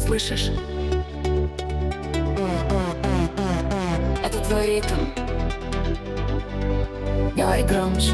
Слышишь? Это твой ритм. Говори громче.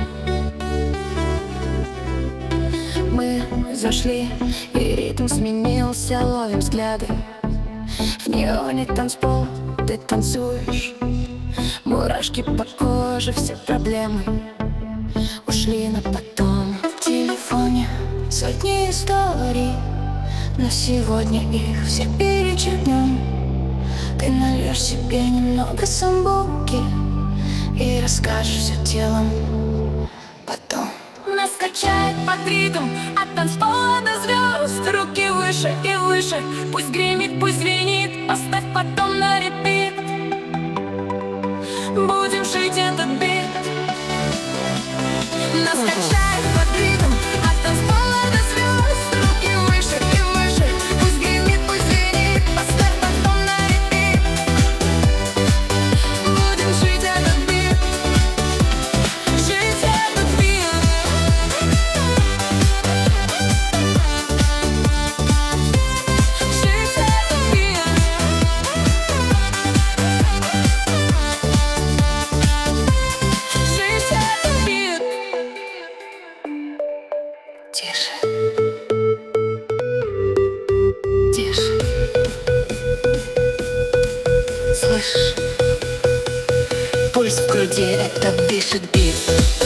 Мы зашли, и ритм сменился. Ловим взгляды. В неоне танцпол, ты танцуешь. Мурашки по коже, все проблемы ушли на потом. В телефоне сотни историй, но сегодня их все перечеркнем. Ты нальешь себе немного самбуки и расскажешь все телом потом. Нас качает под ритм от танцпола до звезд. Руки выше и выше, пусть гремит, пусть звенит. Поставь потом на репит. Будем жить этот бит. Нас качает под ритм от танцпола до звезд. Руки выше и выше, пусть гремит, пусть звенит. Поставь потом на репит. Будем жить этот бит. Жить этот бит. Жить этот бит. Жить этот бит. Тише. Тише. Слышишь? Пульс в груди, это дышит бит.